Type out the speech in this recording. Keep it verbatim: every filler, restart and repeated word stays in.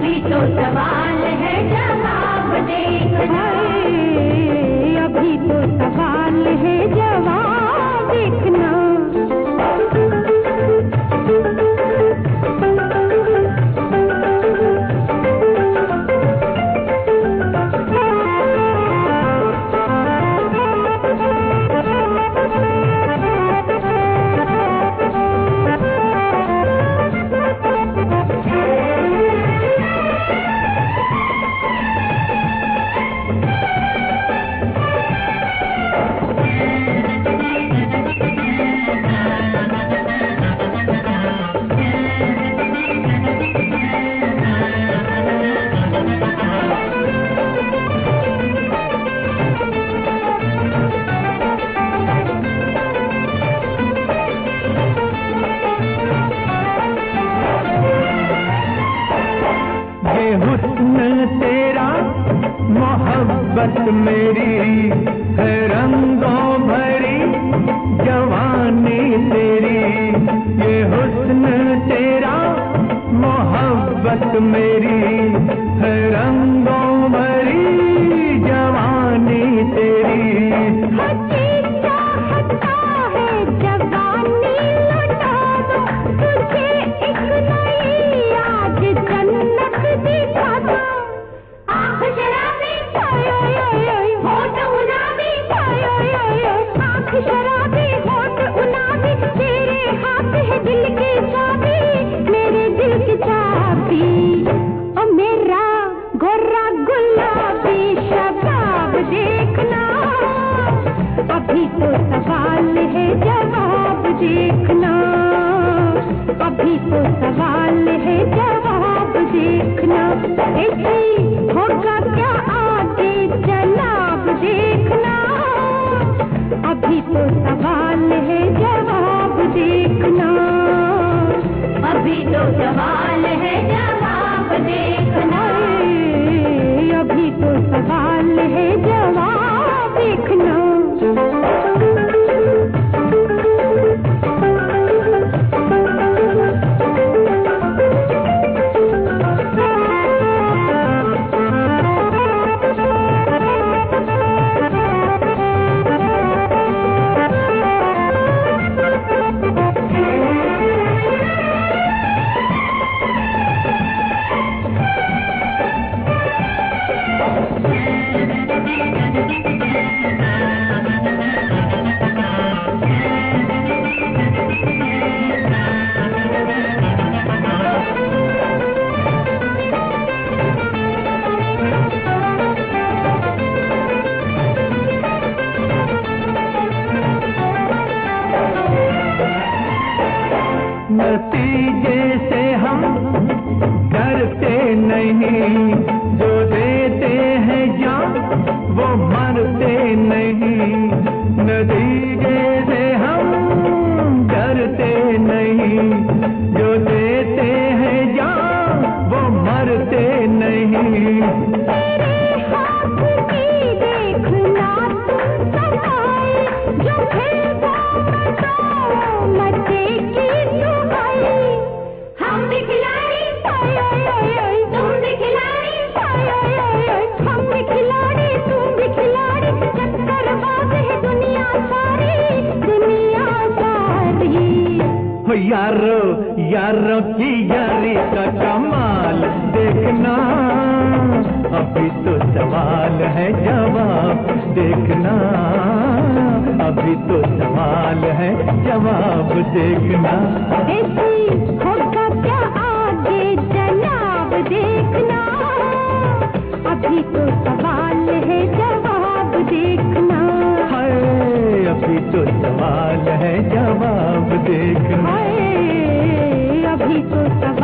अभी तो सवाल है जवाब देखना, अभी तो सवाल है जवाब देखना। मोहब्बत मेरी है रंगों भरी जवानी तेरी, ये हुस्न तेरा मोहब्बत मेरी है रंगों भरी जवानी तेरी। शराबी होठ गुलाबी तेरे हाथ है दिल की चाबी, मेरे दिल की चाबी। ओ मेरा गोरा गुलाबी शबाब देखना, अभी तो सवाल है जवाब देखना, अभी तो सवाल है जवाब देखना। ऐसी होगा क्या आगे जनाब देखना, अभी तो सवाल है जवाब देखना, अभी तो सवाल है जवाब देखना, अभी तो सवाल है जवाब देखना। नतीजे से हम डरते नहीं, जो देते हैं जान वो मरते नहीं। नतीजे से हम डरते नहीं, जो देते हैं जान वो मरते नहीं। यारो यारों की यारी का कमाल देखना, अभी तो सवाल है जवाब देखना, अभी तो सवाल है जवाब देखना। ऐसी होगा क्या आगे जनाब देखना, अभी तो सवाल है जवाब देखना, अभी तो सवाल है जवाब देखना, अभी तो